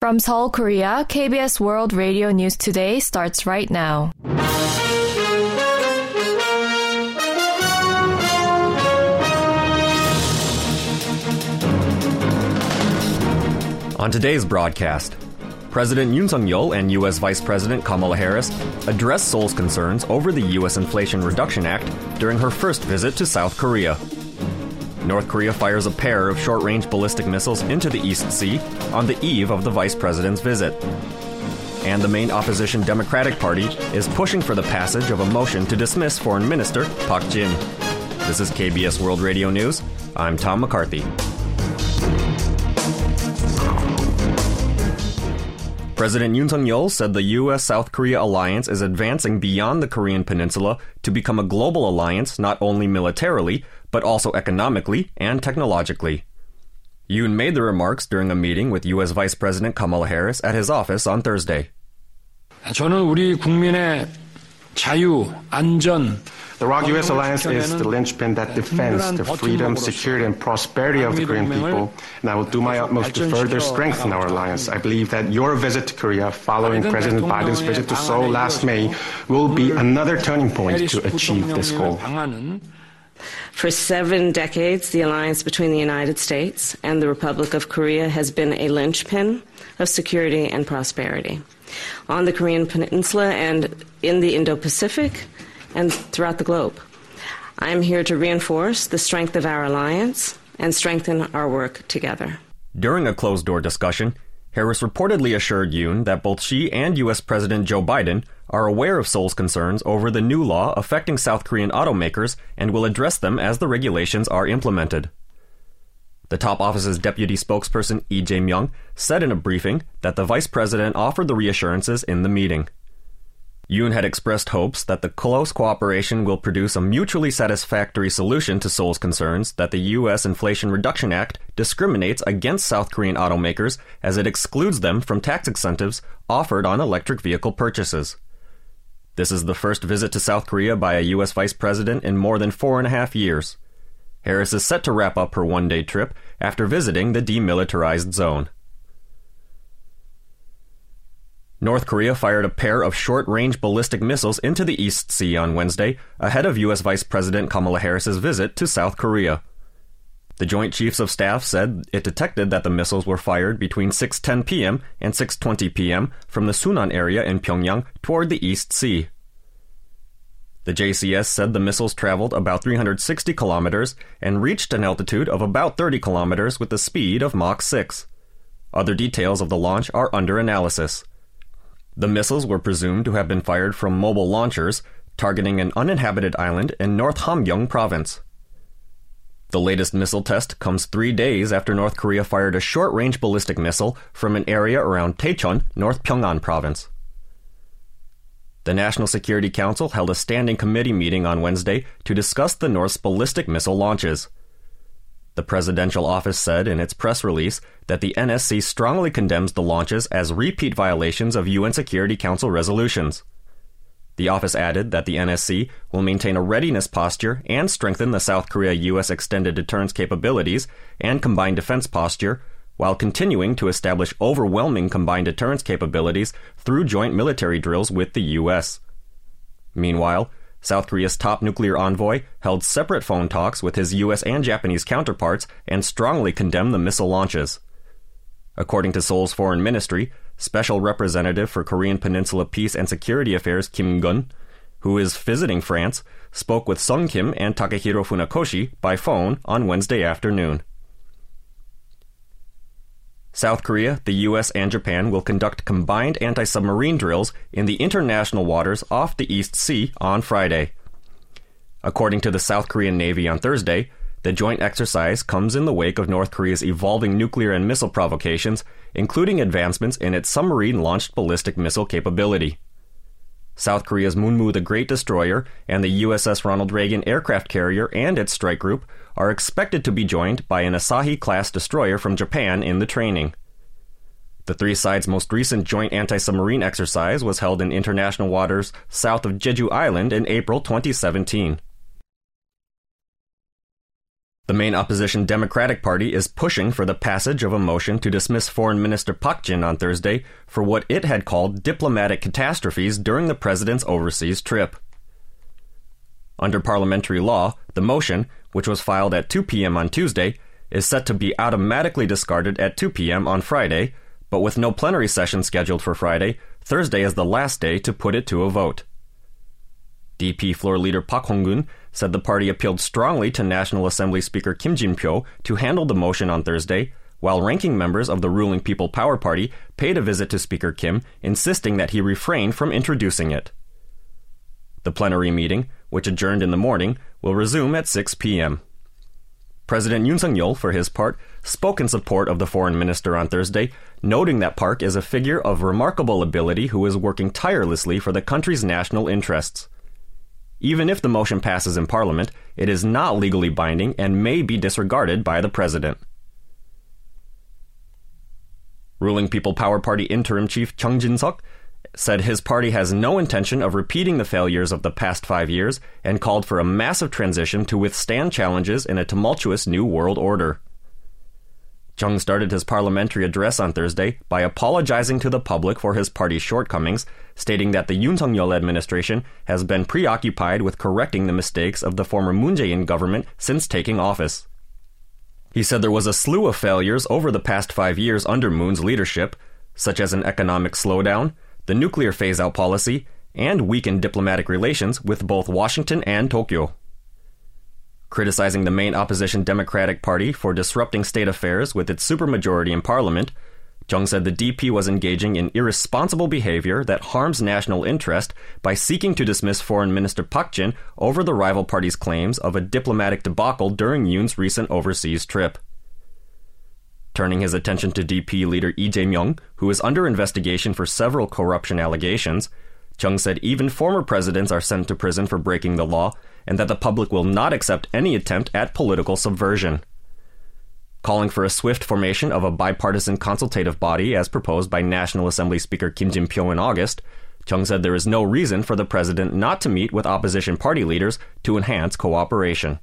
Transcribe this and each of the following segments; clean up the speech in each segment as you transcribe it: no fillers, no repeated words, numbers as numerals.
From Seoul, Korea, KBS World Radio News Today starts right now. On today's broadcast, President Yoon Suk-yeol and U.S. Vice President Kamala Harris addressed Seoul's concerns over the U.S. Inflation Reduction Act during her first visit to South Korea. North Korea fires a pair of short-range ballistic missiles into the East Sea on the eve of the vice president's visit. And the main opposition Democratic Party is pushing for the passage of a motion to dismiss Foreign Minister Park Jin. This is KBS World Radio News. I'm Tom McCarthy. President Yoon Suk-yeol said the U.S.-South Korea alliance is advancing beyond the Korean peninsula to become a global alliance not only militarily, but also economically and technologically. Yoon made the remarks during a meeting with U.S. Vice President Kamala Harris at his office on Thursday. 저는 우리 국민의 자유, 안전, The ROK-US alliance is the linchpin that defends the freedom, security, and prosperity of the Korean people, and I will do my utmost to further strengthen our alliance. I believe that your visit to Korea, following President Biden's visit to Seoul last May, will be another turning point to achieve this goal. For 7 decades, the alliance between the United States and the Republic of Korea has been a linchpin of security and prosperity on the Korean Peninsula and in the Indo-Pacific and throughout the globe. I am here to reinforce the strength of our alliance and strengthen our work together. During a closed-door discussion, Harris reportedly assured Yoon that both she and U.S. President Joe Biden are aware of Seoul's concerns over the new law affecting South Korean automakers and will address them as the regulations are implemented. The top office's deputy spokesperson Lee Jae-myung said in a briefing that the vice president offered the reassurances in the meeting. Yoon had expressed hopes that the close cooperation will produce a mutually satisfactory solution to Seoul's concerns that the U.S. Inflation Reduction Act discriminates against South Korean automakers as it excludes them from tax incentives offered on electric vehicle purchases. This is the first visit to South Korea by a U.S. vice president in more than 4.5 years. Harris is set to wrap up her one-day trip after visiting the demilitarized zone. North Korea fired a pair of short-range ballistic missiles into the East Sea on Wednesday, ahead of U.S. Vice President Kamala Harris's visit to South Korea. The Joint Chiefs of Staff said it detected that the missiles were fired between 6:10 p.m. and 6:20 p.m. from the Sunan area in Pyongyang toward the East Sea. The JCS said the missiles traveled about 360 kilometers and reached an altitude of about 30 kilometers with the speed of Mach 6. Other details of the launch are under analysis. The missiles were presumed to have been fired from mobile launchers, targeting an uninhabited island in North Hamgyong province. The latest missile test comes 3 days after North Korea fired a short-range ballistic missile from an area around Taechon, North Pyongan province. The National Security Council held a standing committee meeting on Wednesday to discuss the North's ballistic missile launches. The presidential office said in its press release that the NSC strongly condemns the launches as repeat violations of UN Security Council resolutions. The office added that the NSC will maintain a readiness posture and strengthen the South Korea-U.S. extended deterrence capabilities and combined defense posture, while continuing to establish overwhelming combined deterrence capabilities through joint military drills with the U.S. Meanwhile, South Korea's top nuclear envoy held separate phone talks with his U.S. and Japanese counterparts and strongly condemned the missile launches. According to Seoul's foreign ministry, Special Representative for Korean Peninsula Peace and Security Affairs Kim Gun, who is visiting France, spoke with Sung Kim and Takehiro Funakoshi by phone on Wednesday afternoon. South Korea, the U.S., and Japan will conduct combined anti-submarine drills in the international waters off the East Sea on Friday. According to the South Korean Navy on Thursday, the joint exercise comes in the wake of North Korea's evolving nuclear and missile provocations, including advancements in its submarine-launched ballistic missile capability. South Korea's Munmu the Great Destroyer and the USS Ronald Reagan aircraft carrier and its strike group are expected to be joined by an Asahi-class destroyer from Japan in the training. The three sides' most recent joint anti-submarine exercise was held in international waters south of Jeju Island in April 2017. The main opposition Democratic Party is pushing for the passage of a motion to dismiss Foreign Minister Park Jin on Thursday for what it had called diplomatic catastrophes during the president's overseas trip. Under parliamentary law, the motion, which was filed at 2 p.m. on Tuesday, is set to be automatically discarded at 2 p.m. on Friday, but with no plenary session scheduled for Friday, Thursday is the last day to put it to a vote. DP floor leader Park Hong-gun said the party appealed strongly to National Assembly Speaker Kim Jin-pyo to handle the motion on Thursday, while ranking members of the ruling People Power Party paid a visit to Speaker Kim, insisting that he refrain from introducing it. The plenary meeting, which adjourned in the morning, will resume at 6 p.m. President Yoon Suk-yeol, for his part, spoke in support of the foreign minister on Thursday, noting that Park is a figure of remarkable ability who is working tirelessly for the country's national interests. Even if the motion passes in Parliament, it is not legally binding and may be disregarded by the President. Ruling People Power Party interim chief Chung Jin-seok said his party has no intention of repeating the failures of the past 5 years and called for a massive transition to withstand challenges in a tumultuous new world order. Chung started his parliamentary address on Thursday by apologizing to the public for his party's shortcomings, stating that the Yoon Suk-yeol administration has been preoccupied with correcting the mistakes of the former Moon Jae-in government since taking office. He said there was a slew of failures over the past 5 years under Moon's leadership, such as an economic slowdown, the nuclear phase-out policy, and weakened diplomatic relations with both Washington and Tokyo. Criticizing the main opposition Democratic Party for disrupting state affairs with its supermajority in Parliament, Chung said the DP was engaging in irresponsible behavior that harms national interest by seeking to dismiss Foreign Minister Park Jin over the rival party's claims of a diplomatic debacle during Yoon's recent overseas trip. Turning his attention to DP leader Lee Jae-myung, who is under investigation for several corruption allegations, Chung said even former presidents are sent to prison for breaking the law, and that the public will not accept any attempt at political subversion. Calling for a swift formation of a bipartisan consultative body as proposed by National Assembly Speaker Kim Jin-pyo in August, Chung said there is no reason for the president not to meet with opposition party leaders to enhance cooperation.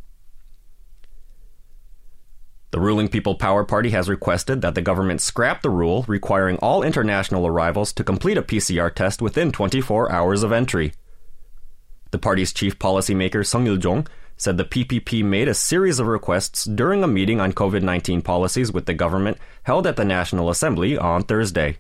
The ruling People Power Party has requested that the government scrap the rule requiring all international arrivals to complete a PCR test within 24 hours of entry. The party's chief policymaker Sung Il-jong said the PPP made a series of requests during a meeting on COVID-19 policies with the government held at the National Assembly on Thursday.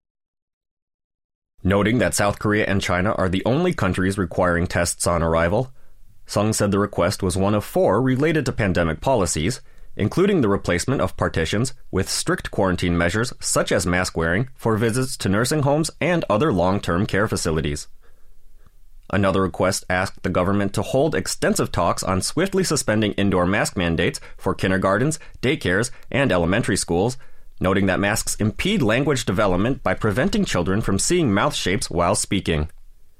Noting that South Korea and China are the only countries requiring tests on arrival, Sung said the request was one of 4 related to pandemic policies, including the replacement of partitions with strict quarantine measures such as mask wearing for visits to nursing homes and other long-term care facilities. Another request asked the government to hold extensive talks on swiftly suspending indoor mask mandates for kindergartens, daycares, and elementary schools, noting that masks impede language development by preventing children from seeing mouth shapes while speaking.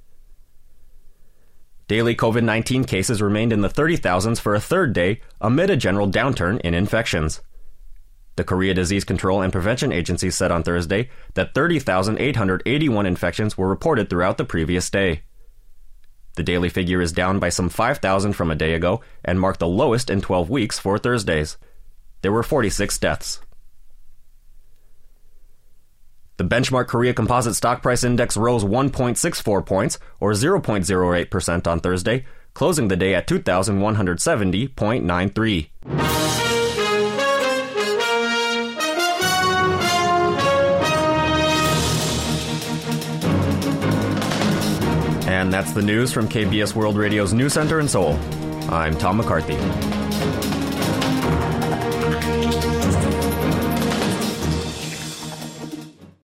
Daily COVID-19 cases remained in the 30,000s for a third day amid a general downturn in infections. The Korea Disease Control and Prevention Agency said on Thursday that 30,881 infections were reported throughout the previous day. The daily figure is down by some 5,000 from a day ago and marked the lowest in 12 weeks for Thursdays. There were 46 deaths. The benchmark Korea Composite Stock Price Index rose 1.64 points, or 0.08% on Thursday, closing the day at 2,170.93. And that's the news from KBS World Radio's News Center in Seoul. I'm Tom McCarthy.